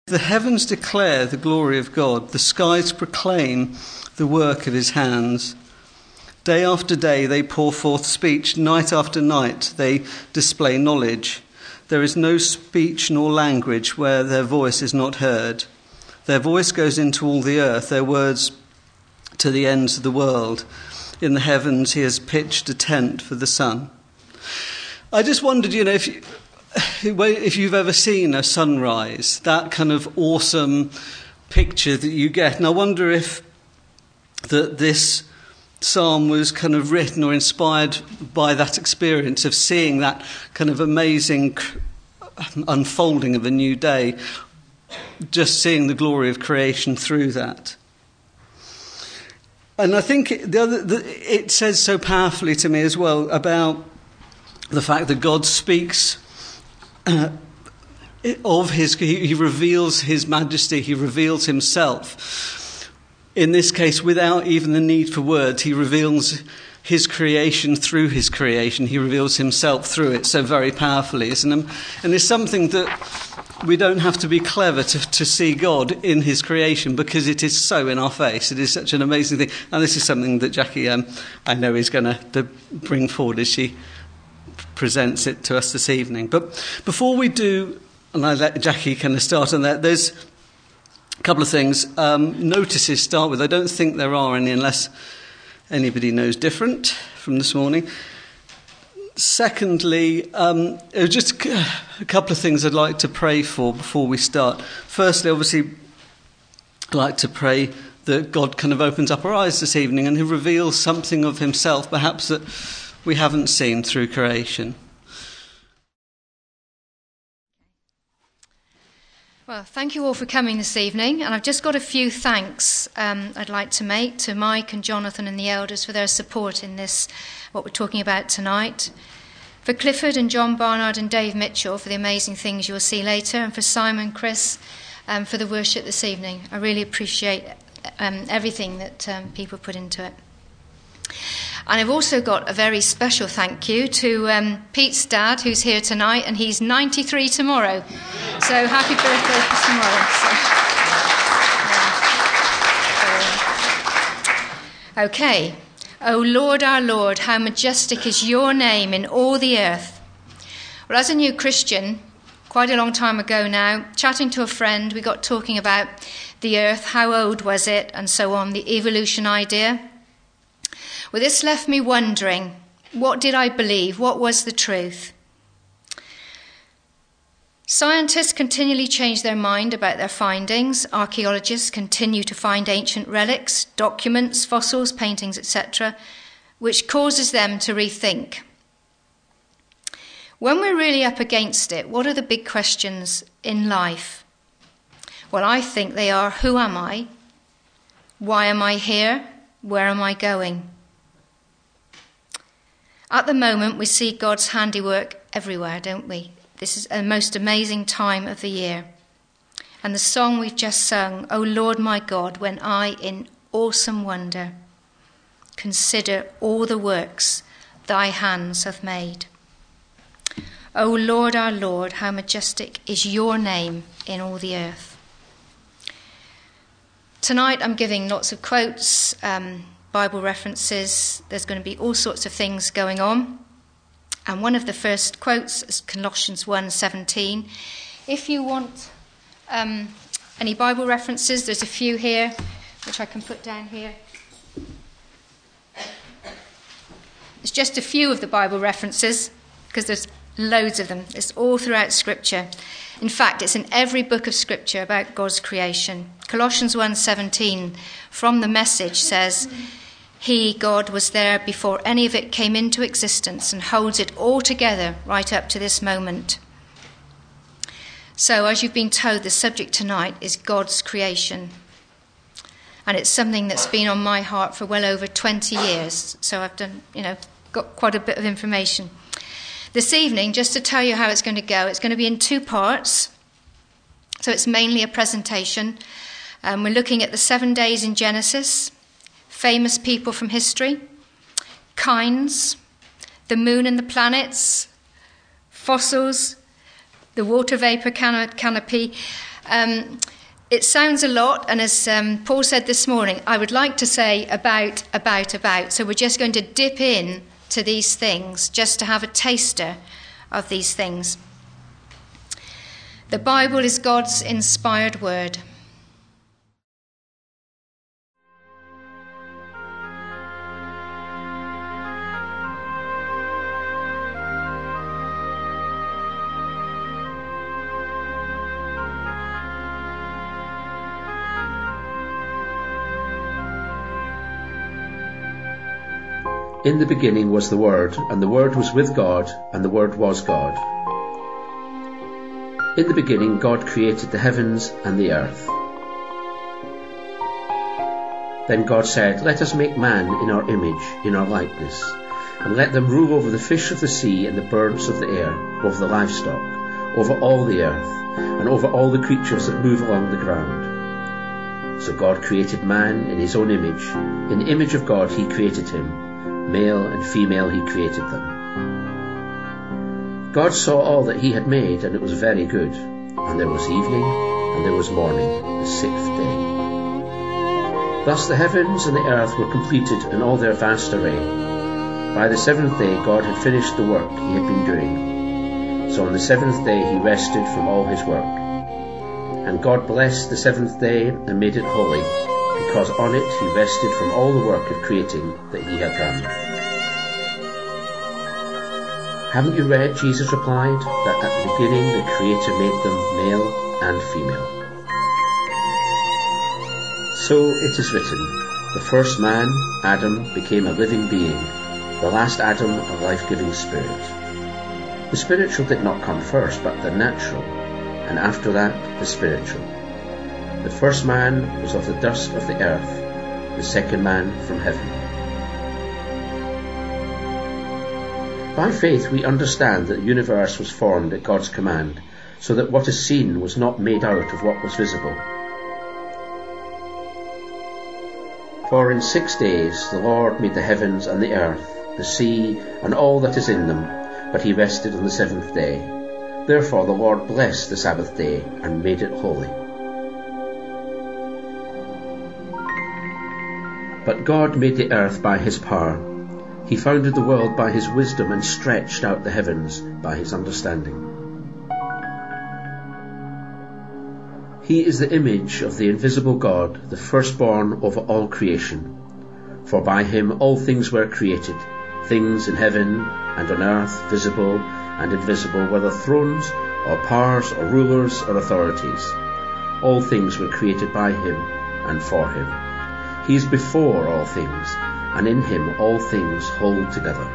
The heavens declare the glory of God. The skies proclaim the work of his hands. Day after day they pour forth speech. Night after night they display knowledge. There is no speech nor language where their voice is not heard. Their voice goes into all the earth, their words to the ends of the world. In the heavens he has pitched a tent for the sun. I just wondered, if you've ever seen a sunrise, that kind of awesome picture that you get. And I wonder if this psalm was kind of written or inspired by that experience of seeing that kind of amazing unfolding of a new day, just seeing the glory of creation through that. And I think it says so powerfully to me as well about the fact that God speaks he reveals his majesty, he reveals himself. In this case, without even the need for words, he reveals his creation through his creation. He reveals himself through it so very powerfully, isn't it? And it's something that we don't have to be clever to see God in his creation, because it is so in our face. It is such an amazing thing. And this is something that Jackie, I know, is going to bring forward as she presents it to us this evening. But before we do, and I let Jackie kind of start on that, there's a couple of things. Notices start with. I don't think there are any, unless anybody knows different from this morning. Secondly, just a couple of things I'd like to pray for before we start. Firstly, obviously, I'd like to pray that God kind of opens up our eyes this evening and he reveals something of himself, perhaps that we haven't seen through creation. Well, thank you all for coming this evening, and I've just got a few thanks I'd like to make to Mike and Jonathan and the elders for their support in this, what we're talking about tonight, for Clifford and John Barnard and Dave Mitchell for the amazing things you'll see later, and for Simon, Chris, for the worship this evening. I really appreciate everything that people put into it. And I've also got a very special thank you to Pete's dad, who's here tonight, and he's 93 tomorrow. So happy birthday for tomorrow. Okay. O Lord, our Lord, how majestic is your name in all the earth. Well, as a new Christian, quite a long time ago now, chatting to a friend, we got talking about the earth, how old was it, and so on, the evolution idea. Well, this left me wondering, what did I believe? What was the truth? Scientists continually change their mind about their findings. Archaeologists continue to find ancient relics, documents, fossils, paintings, etc., which causes them to rethink. When we're really up against it, what are the big questions in life? Well, I think they are, who am I? Why am I here? Where am I going? At the moment, we see God's handiwork everywhere, don't we? This is a most amazing time of the year. And the song we've just sung, O Lord my God, when I in awesome wonder consider all the works thy hands have made. O Lord our Lord, how majestic is your name in all the earth. Tonight I'm giving lots of quotes, Bible references. There's going to be all sorts of things going on. And one of the first quotes is Colossians 1:17. If you want any Bible references, there's a few here, which I can put down here. It's just a few of the Bible references, because there's loads of them. It's all throughout Scripture. In fact, it's in every book of Scripture about God's creation. Colossians 1:17 from the Message says, He, God, was there before any of it came into existence and holds it all together right up to this moment. So, as you've been told, the subject tonight is God's creation. And it's something that's been on my heart for well over 20 years. So I've got quite a bit of information. This evening, just to tell you how it's going to go, it's going to be in two parts. So it's mainly a presentation. We're looking at the 7 days in Genesis, famous people from history, kinds, the moon and the planets, fossils, the water vapor canopy, It sounds a lot, and as Paul said this morning, I would like to say about. So we're just going to dip in to these things, just to have a taster of these things. The Bible is God's inspired word. In the beginning was the Word, and the Word was with God, and the Word was God. In the beginning God created the heavens and the earth. Then God said, "Let us make man in our image, in our likeness, and let them rule over the fish of the sea and the birds of the air, over the livestock, over all the earth, and over all the creatures that move along the ground." So God created man in his own image. In the image of God he created him. Male and female he created them. God saw all that he had made, and it was very good. And there was evening, and there was morning, the sixth day. Thus the heavens and the earth were completed in all their vast array. By the seventh day God had finished the work he had been doing. So on the seventh day he rested from all his work. And God blessed the seventh day and made it holy, because on it he rested from all the work of creating that he had done. Haven't you read, Jesus replied, that at the beginning the Creator made them male and female? So it is written, the first man, Adam, became a living being, the last Adam a life-giving spirit. The spiritual did not come first, but the natural, and after that the spiritual. The first man was of the dust of the earth, the second man from heaven. By faith we understand that the universe was formed at God's command, so that what is seen was not made out of what was visible. For in 6 days the Lord made the heavens and the earth, the sea, and all that is in them, but he rested on the seventh day. Therefore the Lord blessed the Sabbath day and made it holy. But God made the earth by his power. He founded the world by his wisdom and stretched out the heavens by his understanding. He is the image of the invisible God, the firstborn over all creation. For by him all things were created, things in heaven and on earth, visible and invisible, whether thrones or powers or rulers or authorities. All things were created by him and for him. He is before all things, and in him all things hold together.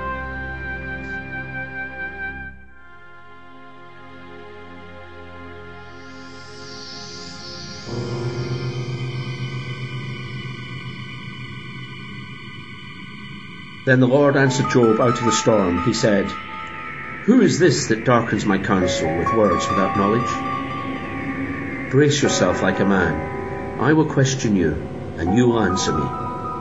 Then the Lord answered Job out of the storm. He said, "Who is this that darkens my counsel with words without knowledge? Brace yourself like a man. I will question you, and you will answer me.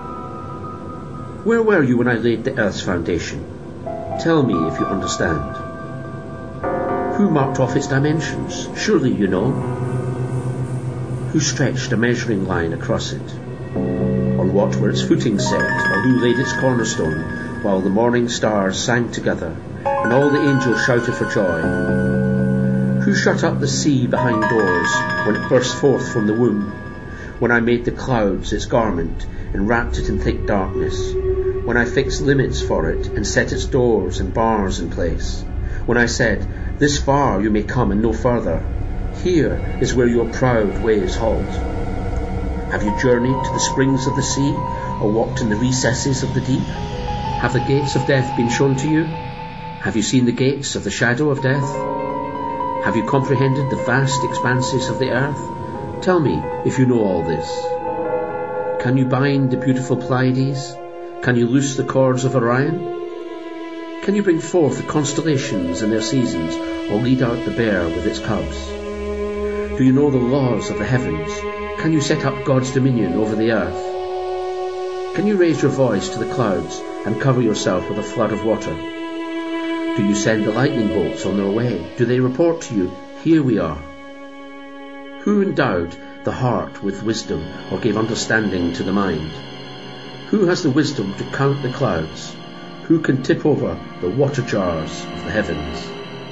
Where were you when I laid the earth's foundation? Tell me if you understand. Who marked off its dimensions? Surely you know. Who stretched a measuring line across it? On what were its footings set, or who laid its cornerstone, while the morning stars sang together, and all the angels shouted for joy? Who shut up the sea behind doors, when it burst forth from the womb? When I made the clouds its garment, and wrapped it in thick darkness? When I fixed limits for it, and set its doors and bars in place? When I said, this far you may come and no further, here is where your proud ways halt? Have you journeyed to the springs of the sea, or walked in the recesses of the deep? Have the gates of death been shown to you? Have you seen the gates of the shadow of death? Have you comprehended the vast expanses of the earth? Tell me if you know all this. Can you bind the beautiful Pleiades? Can you loose the cords of Orion? Can you bring forth the constellations in their seasons, or lead out the bear with its cubs? Do you know the laws of the heavens? Can you set up God's dominion over the earth? Can you raise your voice to the clouds and cover yourself with a flood of water? Do you send the lightning bolts on their way? Do they report to you, here we are? Who endowed the heart with wisdom, or gave understanding to the mind? Who has the wisdom to count the clouds? Who can tip over the water jars of the heavens?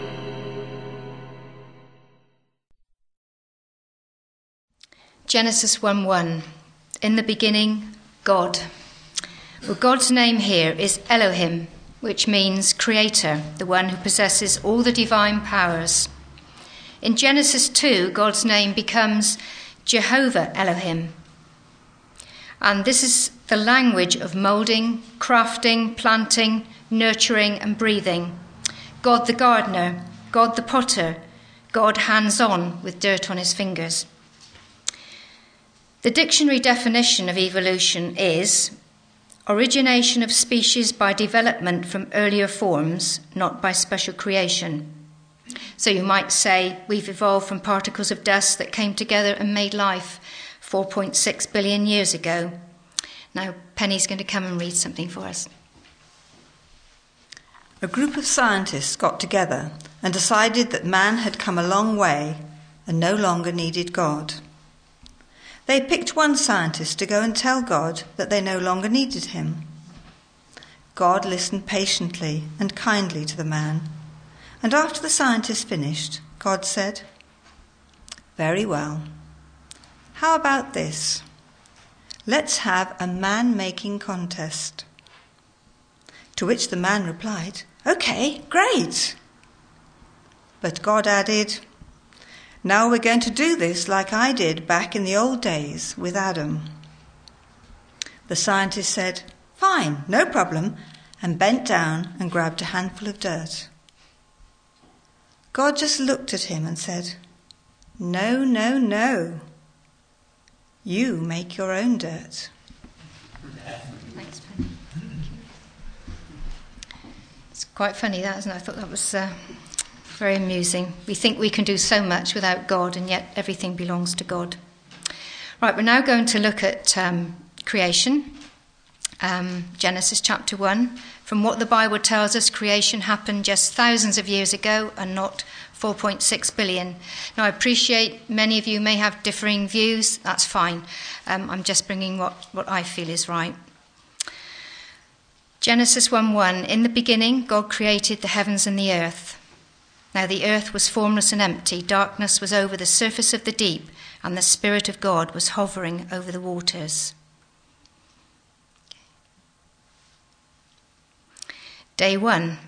Genesis 1:1. In the beginning, God. Well, God's name here is Elohim, which means creator, the one who possesses all the divine powers. In Genesis 2, God's name becomes Jehovah Elohim. And this is the language of moulding, crafting, planting, nurturing and breathing. God the gardener, God the potter, God hands-on with dirt on his fingers. The dictionary definition of evolution is origination of species by development from earlier forms, not by special creation. So you might say we've evolved from particles of dust that came together and made life 4.6 billion years ago. Now Penny's going to come and read something for us. A group of scientists got together and decided that man had come a long way and no longer needed God. They picked one scientist to go and tell God that they no longer needed him. God listened patiently and kindly to the man, and after the scientist finished, God said, "Very well. How about this? Let's have a man-making contest." To which the man replied, "Okay, great." But God added, "Now we're going to do this like I did back in the old days with Adam." The scientist said, "Fine, no problem," and bent down and grabbed a handful of dirt. God just looked at him and said, "No, no, no. You make your own dirt." Thanks, Penny. It's quite funny, that, isn't it? I thought that was very amusing. We think we can do so much without God, and yet everything belongs to God. Right, we're now going to look at creation. Genesis chapter 1. From what the Bible tells us, creation happened just thousands of years ago and not 4.6 billion. Now, I appreciate many of you may have differing views. That's fine. I'm just bringing what I feel is right. Genesis 1:1. In the beginning, God created the heavens and the earth. Now the earth was formless and empty. Darkness was over the surface of the deep, and the Spirit of God was hovering over the waters. Day 1.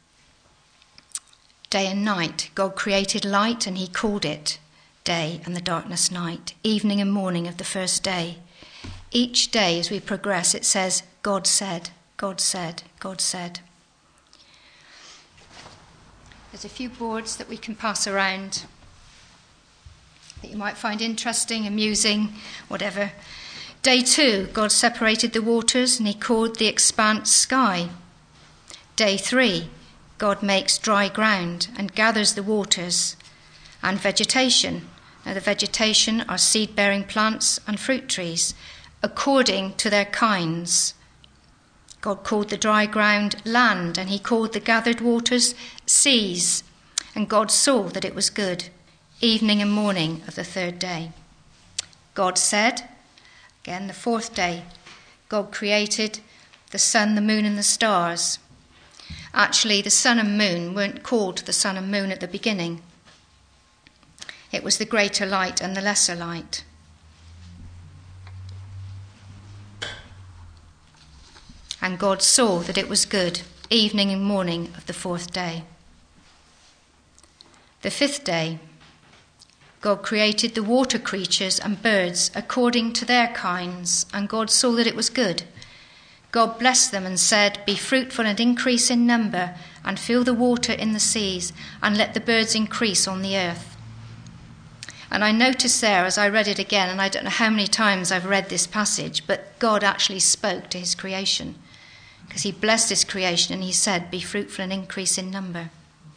Day and night. God created light, and he called it day, and the darkness night. Evening and morning of the first day. Each day as we progress, it says, God said, God said, God said. There's a few boards that we can pass around that you might find interesting, amusing, whatever. Day 2, God separated the waters and he called the expanse sky. Day 3, God makes dry ground and gathers the waters and vegetation. Now the vegetation are seed-bearing plants and fruit trees according to their kinds. God called the dry ground land, and he called the gathered waters seas. And God saw that it was good. Evening and morning of the third day. God said, again the fourth day, God created the sun, the moon and the stars. Actually, the sun and moon weren't called the sun and moon at the beginning. It was the greater light and the lesser light. And God saw that it was good, evening and morning of the fourth day. The fifth day, God created the water creatures and birds according to their kinds, and God saw that it was good. God blessed them and said, "Be fruitful and increase in number, and fill the water in the seas, and let the birds increase on the earth." And I noticed there, as I read it again, and I don't know how many times I've read this passage, but God actually spoke to his creation, because he blessed his creation and he said, "Be fruitful and increase in number."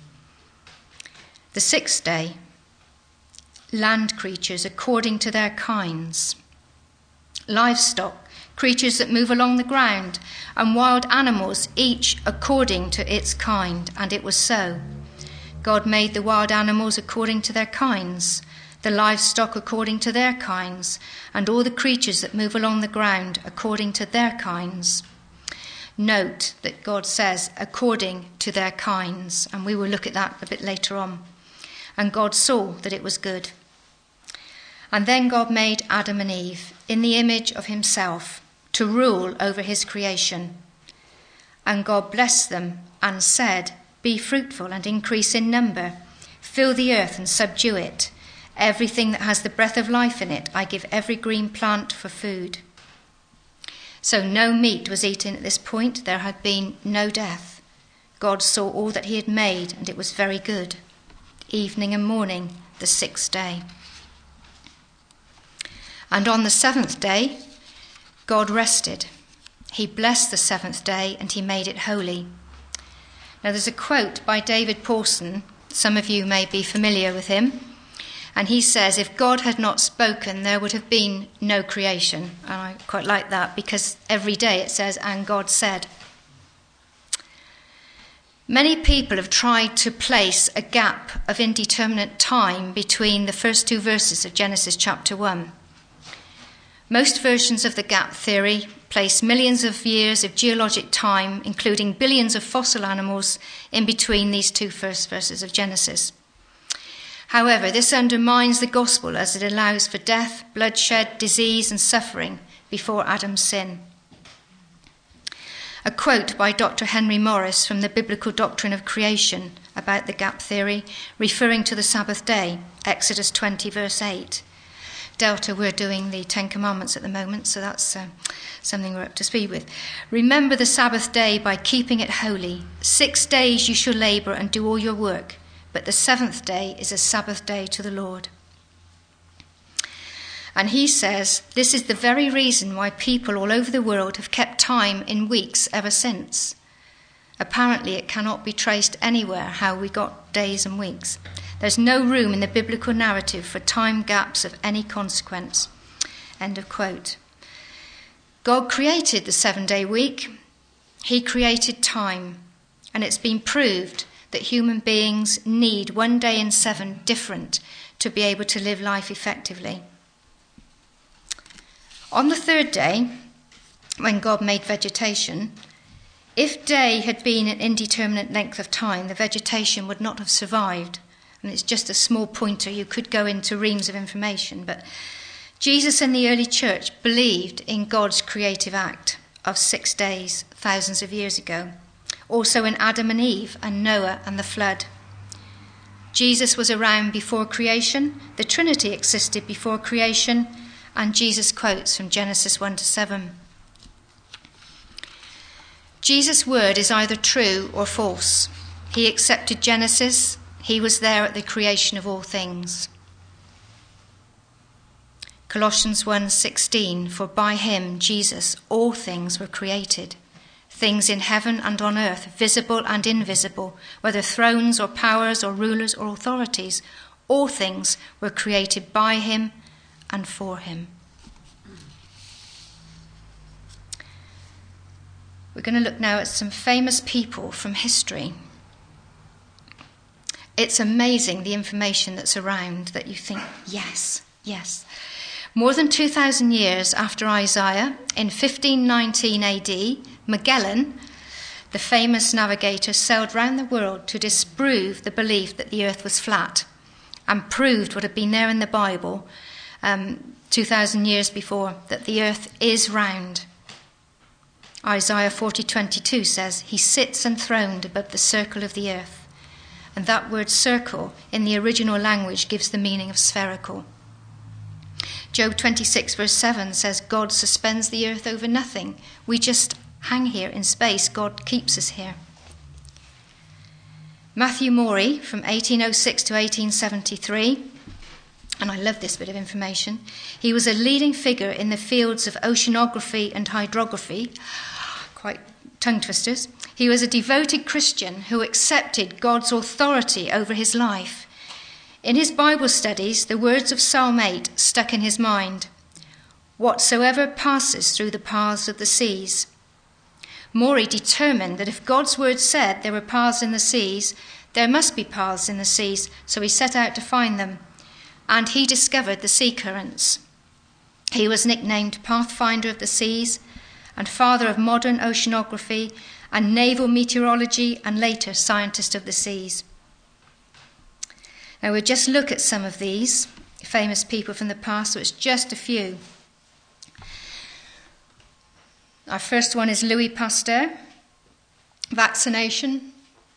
The sixth day, land creatures according to their kinds, livestock, creatures that move along the ground, and wild animals, each according to its kind. And it was so. God made the wild animals according to their kinds, the livestock according to their kinds, and all the creatures that move along the ground according to their kinds. Note that God says, according to their kinds, and we will look at that a bit later on. And God saw that it was good. And then God made Adam and Eve in the image of himself to rule over his creation. And God blessed them and said, "Be fruitful and increase in number. Fill the earth and subdue it. Everything that has the breath of life in it, I give every green plant for food." So no meat was eaten at this point. There had been no death. God saw all that he had made, and it was very good. Evening and morning, the sixth day. And on the seventh day, God rested. He blessed the seventh day, and he made it holy. Now there's a quote by David Pawson. Some of you may be familiar with him. And he says, if God had not spoken, there would have been no creation. And I quite like that, because every day it says, and God said. Many people have tried to place a gap of indeterminate time between the first two verses of Genesis chapter 1. Most versions of the gap theory place millions of years of geologic time, including billions of fossil animals, in between these two first verses of Genesis. However, this undermines the gospel, as it allows for death, bloodshed, disease, and suffering before Adam's sin. A quote by Dr. Henry Morris from the Biblical Doctrine of Creation about the gap theory, referring to the Sabbath day, Exodus 20, verse 8. Delta, we're doing the Ten Commandments at the moment, so that's something we're up to speed with. "Remember the Sabbath day by keeping it holy. 6 days you shall labour and do all your work, but the seventh day is a Sabbath day to the Lord." And he says, this is the very reason why people all over the world have kept time in weeks ever since. Apparently it cannot be traced anywhere how we got days and weeks. There's no room in the biblical narrative for time gaps of any consequence. End of quote. God created the 7-day week. He created time. And it's been proved that human beings need 1 day in 7 different to be able to live life effectively. On the third day, when God made vegetation, if day had been an indeterminate length of time, the vegetation would not have survived. And it's just a small pointer. You could go into reams of information. But Jesus and the early church believed in God's creative act of 6 days, thousands of years ago. Also in Adam and Eve and Noah and the flood. Jesus was around before creation. The Trinity existed before creation. And Jesus quotes from Genesis 1-7. Jesus' word is either true or false. He accepted Genesis. He was there at the creation of all things. Colossians 1:16, for by him, Jesus, all things were created, things in heaven and on earth, visible and invisible, whether thrones or powers or rulers or authorities, all things were created by him and for him. We're going to look now at some famous people from history. It's amazing the information that's around that you think, yes. More than 2,000 years after Isaiah, in 1519 AD, Magellan, the famous navigator, sailed round the world to disprove the belief that the earth was flat and proved what had been there in the Bible 2,000 years before, that the earth is round. Isaiah 40:22 says, he sits enthroned above the circle of the earth. And that word circle in the original language gives the meaning of spherical. Job 26 verse 7 says, God suspends the earth over nothing. We just hang here in space. God keeps us here. Matthew Maury from 1806 to 1873, and I love this bit of information. He was a leading figure in the fields of oceanography and hydrography. Quite tongue twisters. He was a devoted Christian who accepted God's authority over his life. In his Bible studies, the words of Psalm 8 stuck in his mind. Whatsoever passes through the paths of the seas. Maury determined that if God's word said there were paths in the seas, there must be paths in the seas, so he set out to find them. and he discovered the sea currents. He was nicknamed Pathfinder of the Seas and father of modern oceanography and naval meteorology and later scientist of the seas. Now we'll just look at some of these famous people from the past, so it's just a few. Our first one is Louis Pasteur, vaccination.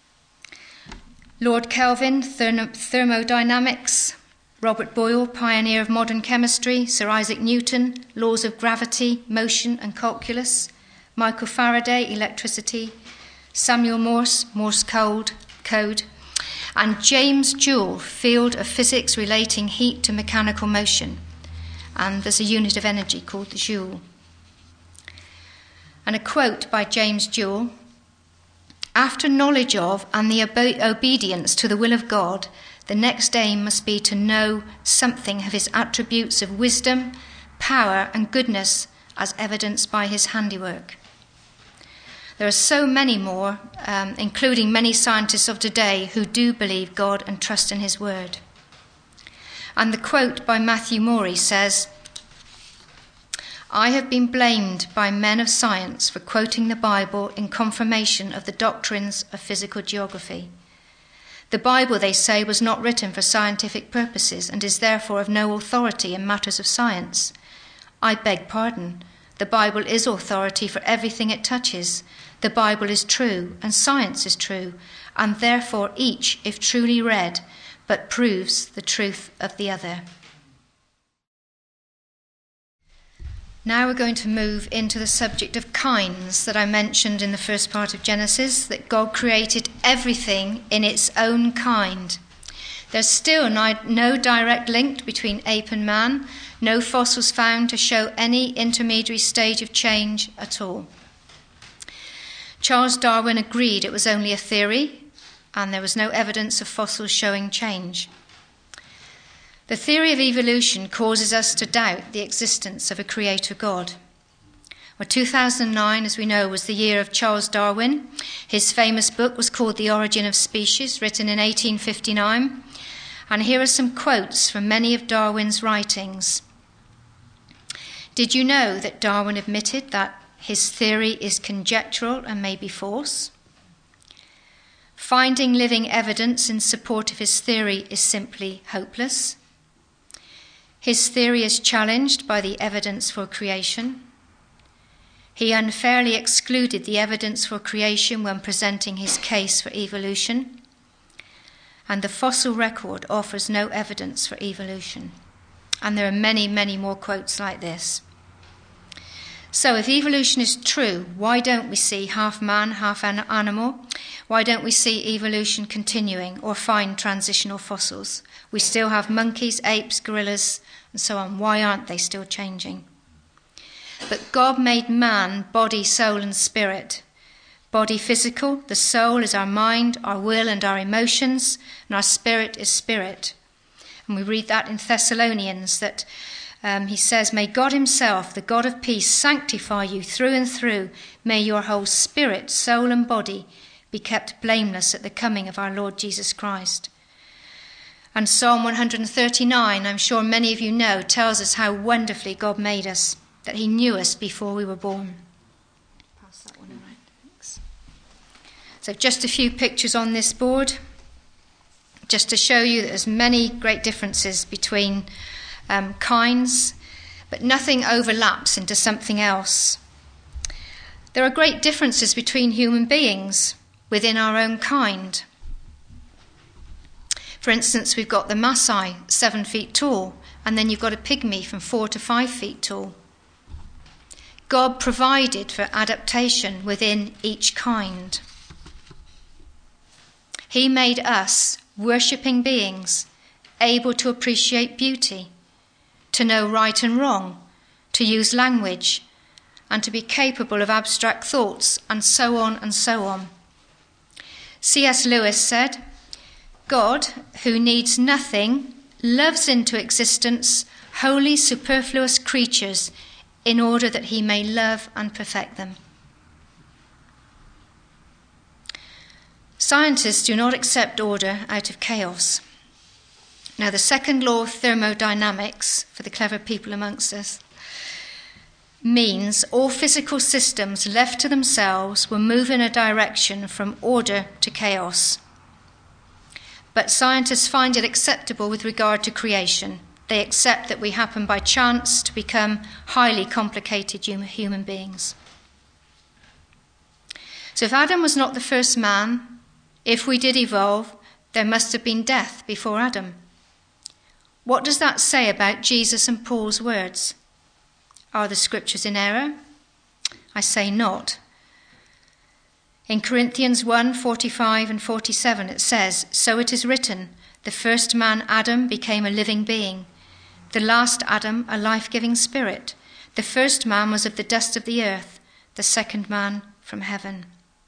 Lord Kelvin, thermodynamics. Robert Boyle, pioneer of modern chemistry. Sir Isaac Newton, laws of gravity, motion and calculus. Michael Faraday, electricity. Samuel Morse, Morse code. And James Joule, field of physics relating heat to mechanical motion. And there's a unit of energy called the joule. And a quote by James Joule: "After knowledge of and the obedience to the will of God, the next aim must be to know something of his attributes of wisdom, power and goodness as evidenced by his handiwork." There are so many more, including many scientists of today who do believe God and trust in his word. And the quote by Matthew Morey says, "I have been blamed by men of science for quoting the Bible in confirmation of the doctrines of physical geography. The Bible, they say, was not written for scientific purposes and is therefore of no authority in matters of science. I beg pardon. The Bible is authority for everything it touches. The Bible is true and science is true, and therefore each, if truly read, but proves the truth of the other." Now we're going to move into the subject of kinds that I mentioned in the first part of Genesis, that God created everything in its own kind. There's still no direct link between ape and man, no fossils found to show any intermediary stage of change at all. Charles Darwin agreed it was only a theory, and there was no evidence of fossils showing change. The theory of evolution causes us to doubt the existence of a creator God. Well, 2009, as we know, was the year of Charles Darwin. His famous book was called The Origin of Species, written in 1859. And here are some quotes from many of Darwin's writings. "Did you know that Darwin admitted that his theory is conjectural and may be false? Finding living evidence in support of his theory is simply hopeless. His theory is challenged by the evidence for creation. He unfairly excluded the evidence for creation when presenting his case for evolution. And the fossil record offers no evidence for evolution." And there are many, many more quotes like this. So if evolution is true, why don't we see half man, half animal? Why don't we see evolution continuing or find transitional fossils? We still have monkeys, apes, gorillas, and so on. Why aren't they still changing? But God made man body, soul, and spirit. Body physical, the soul is our mind, our will, and our emotions, and our spirit is spirit. And we read that in Thessalonians, that he says, "May God himself, the God of peace, sanctify you through and through. May your whole spirit, soul, and body be kept blameless at the coming of our Lord Jesus Christ." And Psalm 139, I'm sure many of you know, tells us how wonderfully God made us, that he knew us before we were born. Pass that one around. Thanks. So just a few pictures on this board, just to show you that there's many great differences between kinds, but nothing overlaps into something else. There are great differences between human beings within our own kind. For instance, we've got the Maasai, 7 feet tall, and then you've got a pygmy from 4 to 5 feet tall. God provided for adaptation within each kind. He made us worshipping beings, able to appreciate beauty, to know right and wrong, to use language, and to be capable of abstract thoughts, and so on and so on. C.S. Lewis said, "God, who needs nothing, loves into existence wholly superfluous creatures in order that he may love and perfect them." Scientists do not accept order out of chaos. Now, the second law of thermodynamics, for the clever people amongst us, means all physical systems left to themselves will move in a direction from order to chaos. But scientists find it acceptable with regard to creation. They accept that we happen by chance to become highly complicated human beings. So if Adam was not the first man, if we did evolve, there must have been death before Adam. What does that say about Jesus and Paul's words? Are the scriptures in error? I say not. In Corinthians 1:45 and 47 it says, "So it is written, the first man Adam became a living being, the last Adam a life-giving spirit. The first man was of the dust of the earth, the second man from heaven."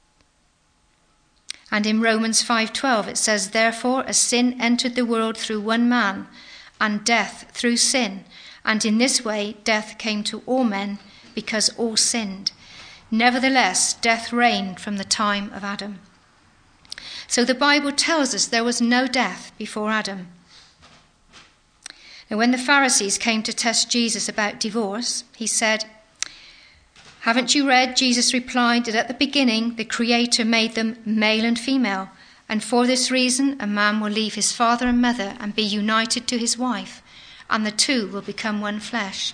And in Romans 5:12 it says, "Therefore as sin entered the world through one man, and death through sin, and in this way death came to all men because all sinned. Nevertheless, death reigned from the time of Adam." So the Bible tells us there was no death before Adam. Now, when the Pharisees came to test Jesus about divorce, he said, "Haven't you read," Jesus replied, "that at the beginning the Creator made them male and female, and for this reason a man will leave his father and mother and be united to his wife, and the two will become one flesh."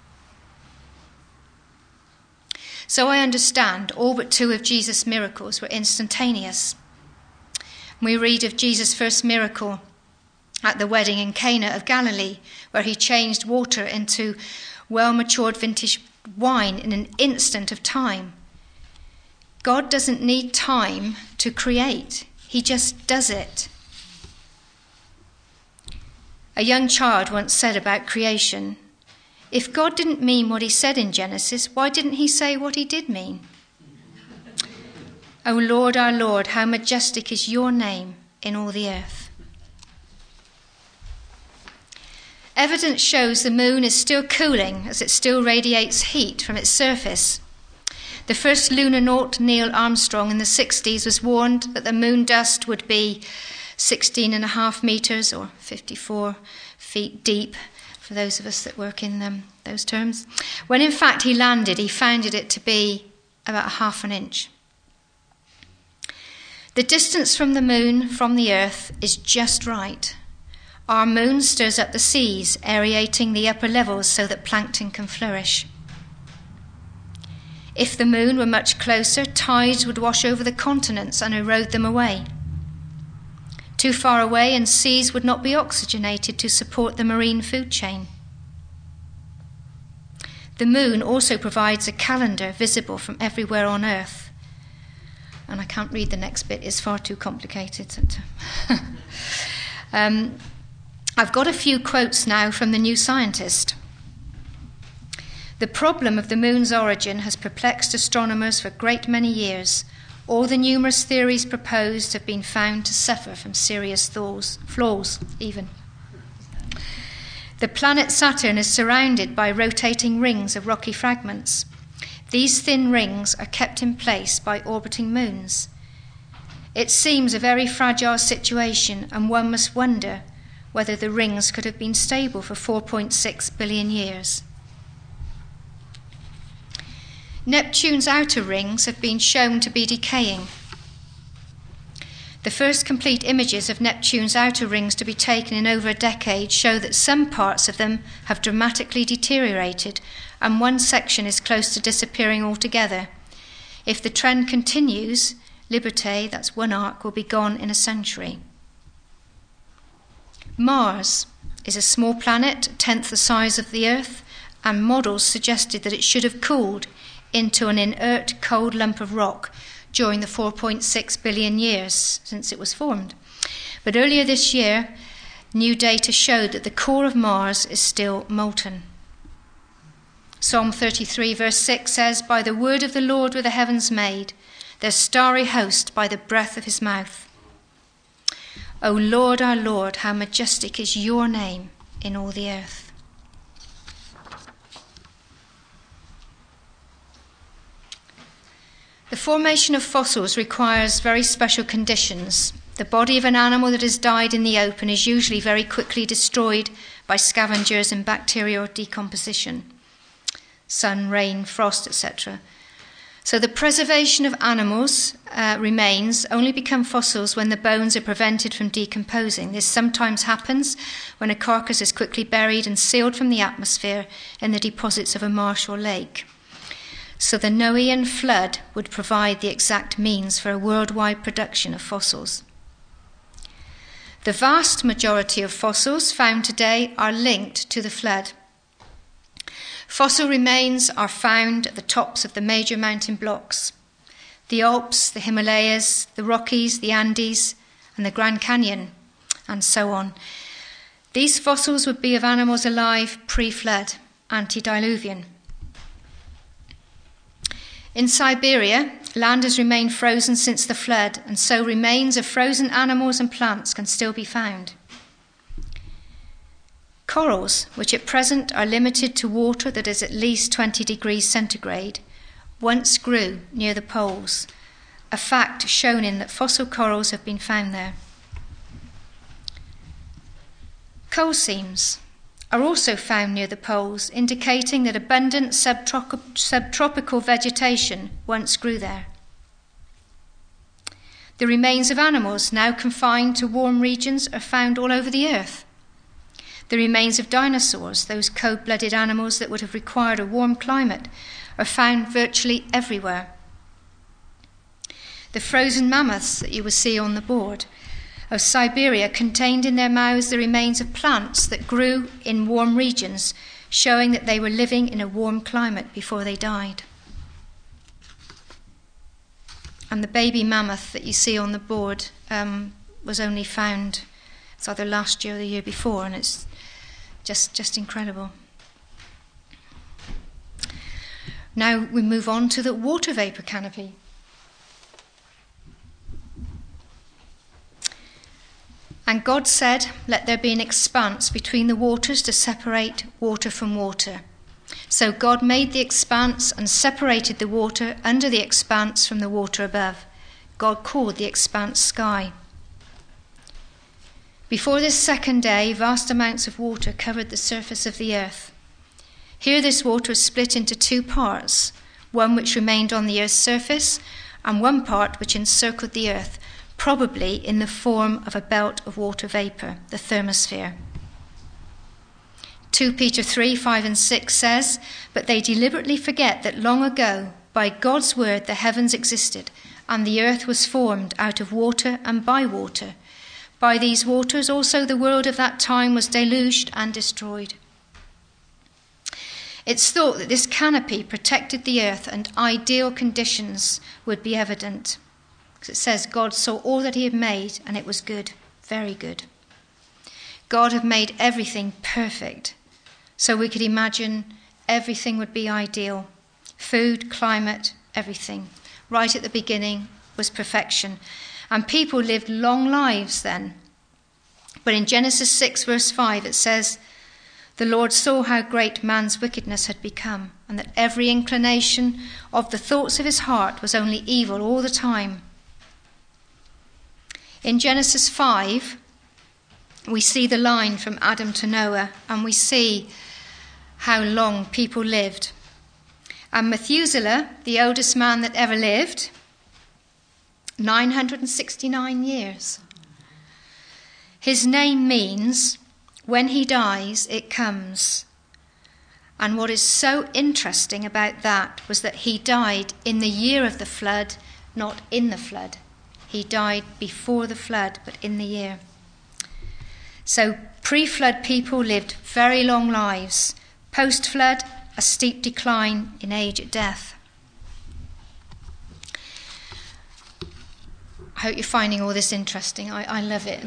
So I understand all but two of Jesus' miracles were instantaneous. We read of Jesus' first miracle at the wedding in Cana of Galilee, where he changed water into well-matured vintage wine in an instant of time. God doesn't need time to create. He just does it. A young child once said about creation, "If God didn't mean what he said in Genesis, why didn't he say what he did mean?" O Lord, our Lord, how majestic is your name in all the earth. Evidence shows the moon is still cooling as it still radiates heat from its surface. The first lunar-naut, Neil Armstrong, in the 60s was warned that the moon dust would be 16.5 metres or 54 feet deep, for those of us that work in those terms. When in fact he landed, he found it to be about 1/2 inch. The distance from the moon from the earth is just right. Our moon stirs up the seas, aerating the upper levels so that plankton can flourish. If the moon were much closer, tides would wash over the continents and erode them away. Too far away and seas would not be oxygenated to support the marine food chain. The moon also provides a calendar visible from everywhere on Earth. And I can't read the next bit, it's far too complicated. I've got a few quotes now from the New Scientist. "The problem of the moon's origin has perplexed astronomers for a great many years. All the numerous theories proposed have been found to suffer from serious flaws even. The planet Saturn is surrounded by rotating rings of rocky fragments. These thin rings are kept in place by orbiting moons. It seems a very fragile situation, and one must wonder whether the rings could have been stable for 4.6 billion years. Neptune's outer rings have been shown to be decaying. The first complete images of Neptune's outer rings to be taken in over a decade show that some parts of them have dramatically deteriorated, and one section is close to disappearing altogether. If the trend continues, Liberté, that's one arc, will be gone in a century. Mars is a small planet, a tenth the size of the Earth, and models suggested that it should have cooled into an inert, cold lump of rock during the 4.6 billion years since it was formed. But earlier this year, new data showed that the core of Mars is still molten. Psalm 33 verse 6 says, "By the word of the Lord were the heavens made, their starry host by the breath of his mouth." O Lord, our Lord, how majestic is your name in all the earth. The formation of fossils requires very special conditions. The body of an animal that has died in the open is usually very quickly destroyed by scavengers and bacterial decomposition. Sun, rain, frost, etc. So the preservation of animals' remains only become fossils when the bones are prevented from decomposing. This sometimes happens when a carcass is quickly buried and sealed from the atmosphere in the deposits of a marsh or lake. So the Noahian flood would provide the exact means for a worldwide production of fossils. The vast majority of fossils found today are linked to the flood. Fossil remains are found at the tops of the major mountain blocks: the Alps, the Himalayas, the Rockies, the Andes, and the Grand Canyon, and so on. These fossils would be of animals alive pre-flood, antediluvian. In Siberia, land has remained frozen since the flood, and so remains of frozen animals and plants can still be found. Corals, which at present are limited to water that is at least 20 degrees centigrade, once grew near the poles, a fact shown in that fossil corals have been found there. Coal seams are also found near the poles, indicating that abundant subtropical vegetation once grew there. The remains of animals now confined to warm regions are found all over the earth. The remains of dinosaurs, those cold-blooded animals that would have required a warm climate, are found virtually everywhere. The frozen mammoths that you will see on the board of Siberia contained in their mouths the remains of plants that grew in warm regions, showing that they were living in a warm climate before they died. And the baby mammoth that you see on the board was only found, it's either last year or the year before, and it's just incredible. Now we move on to the water vapour canopy. And God said, "Let there be an expanse between the waters to separate water from water." So God made the expanse and separated the water under the expanse from the water above. God called the expanse sky. Before this second day, vast amounts of water covered the surface of the earth. Here this water was split into two parts, one which remained on the earth's surface and one part which encircled the earth, probably in the form of a belt of water vapour, the thermosphere. 2 Peter 3, 5 and 6 says, "But they deliberately forget that long ago, by God's word, the heavens existed, and the earth was formed out of water and by water. By these waters also the world of that time was deluged and destroyed." It's thought that this canopy protected the earth and ideal conditions would be evident. Because it says God saw all that he had made and it was good, very good. God had made everything perfect. So we could imagine everything would be ideal. Food, climate, everything. Right at the beginning was perfection. And people lived long lives then. But in Genesis 6 verse 5 it says, "The Lord saw how great man's wickedness had become, and that every inclination of the thoughts of his heart was only evil all the time." In Genesis 5, we see the line from Adam to Noah, and we see how long people lived. And Methuselah, the oldest man that ever lived, 969 years. His name means, when he dies, it comes. And what is so interesting about that was that he died in the year of the flood, not in the flood. He died before the flood, but in the year. So pre-flood people lived very long lives. Post-flood, a steep decline in age at death. I hope you're finding all this interesting. I love it.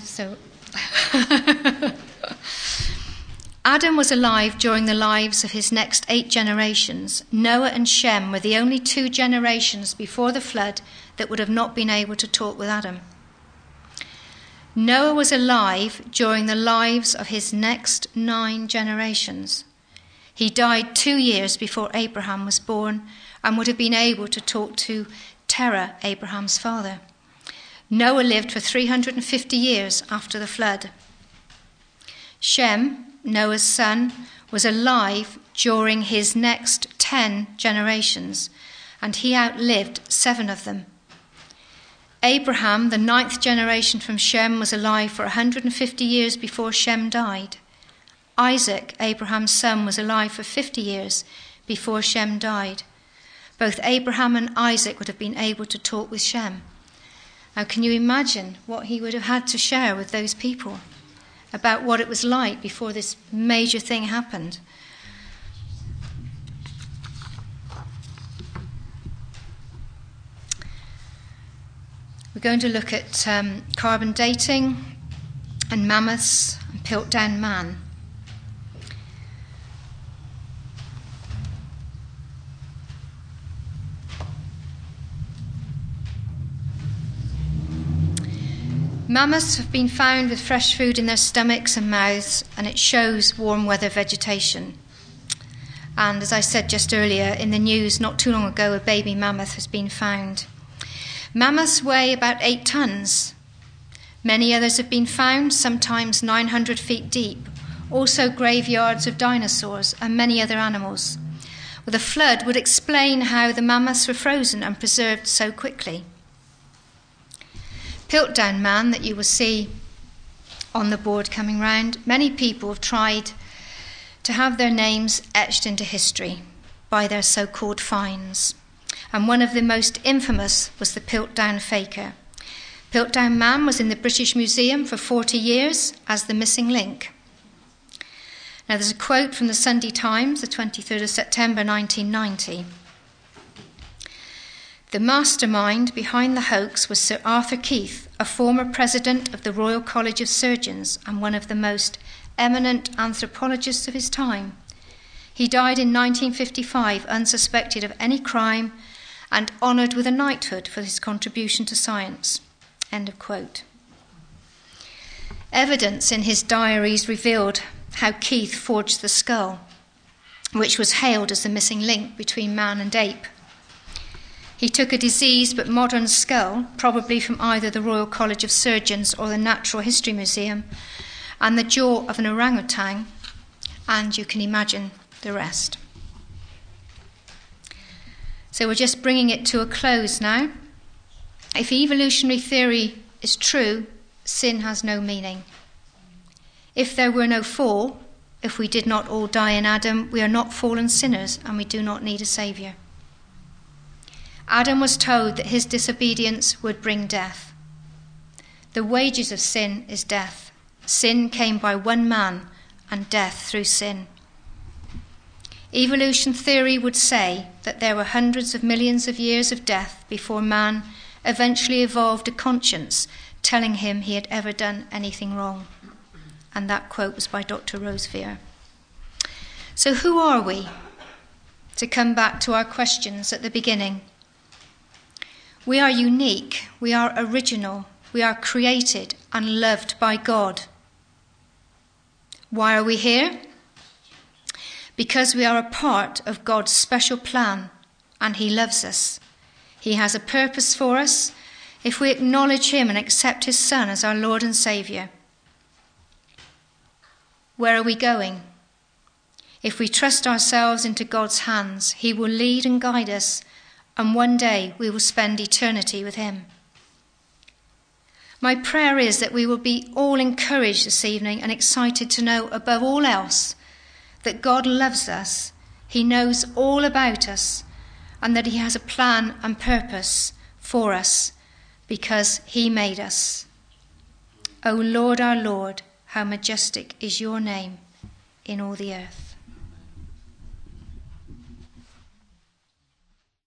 Adam was alive during the lives of his next 8 generations. Noah and Shem were the only 2 generations before the flood that would have not been able to talk with Adam. Noah was alive during the lives of his next 9 generations. He died 2 years before Abraham was born and would have been able to talk to Terah, Abraham's father. Noah lived for 350 years after the flood. Shem, Noah's son, was alive during his next 10 generations, and he outlived 7 of them. Abraham, the 9th generation from Shem, was alive for 150 years before Shem died. Isaac, Abraham's son, was alive for 50 years before Shem died. Both Abraham and Isaac would have been able to talk with Shem. Now, can you imagine what he would have had to share with those people about what it was like before this major thing happened? We're going to look at carbon dating and mammoths and Piltdown Man. Mammoths have been found with fresh food in their stomachs and mouths, and it shows warm weather vegetation. And as I said just earlier, in the news not too long ago, a baby mammoth has been found. Mammoths weigh about 8 tons. Many others have been found, sometimes 900 feet deep. Also graveyards of dinosaurs and many other animals. Well, the flood would explain how the mammoths were frozen and preserved so quickly. Piltdown Man that you will see on the board coming round, many people have tried to have their names etched into history by their so-called finds. And one of the most infamous was the Piltdown Faker. Piltdown Man was in the British Museum for 40 years as the missing link. Now there's a quote from the Sunday Times, the 23rd of September 1990. The mastermind behind the hoax was Sir Arthur Keith, a former president of the Royal College of Surgeons and one of the most eminent anthropologists of his time. He died in 1955, unsuspected of any crime and honoured with a knighthood for his contribution to science. End of quote. Evidence in his diaries revealed how Keith forged the skull, which was hailed as the missing link between man and ape. He took a diseased but modern skull, probably from either the Royal College of Surgeons or the Natural History Museum, and the jaw of an orangutan, and you can imagine the rest. So we're just bringing it to a close now. If evolutionary theory is true, sin has no meaning. If there were no fall, if we did not all die in Adam, we are not fallen sinners and we do not need a saviour. Adam was told that his disobedience would bring death. The wages of sin is death. Sin came by one man and death through sin. Evolution theory would say that there were hundreds of millions of years of death before man eventually evolved a conscience telling him he had ever done anything wrong. And that quote was by Dr. Rosevere. So who are we? To come back to our questions at the beginning. We are unique, we are original, we are created and loved by God. Why are we here? Because we are a part of God's special plan and he loves us. He has a purpose for us if we acknowledge him and accept his Son as our Lord and Saviour. Where are we going? If we trust ourselves into God's hands, he will lead and guide us, and one day we will spend eternity with him. My prayer is that we will be all encouraged this evening and excited to know above all else that God loves us, he knows all about us, and that he has a plan and purpose for us because he made us. O Lord, our Lord, how majestic is your name in all the earth.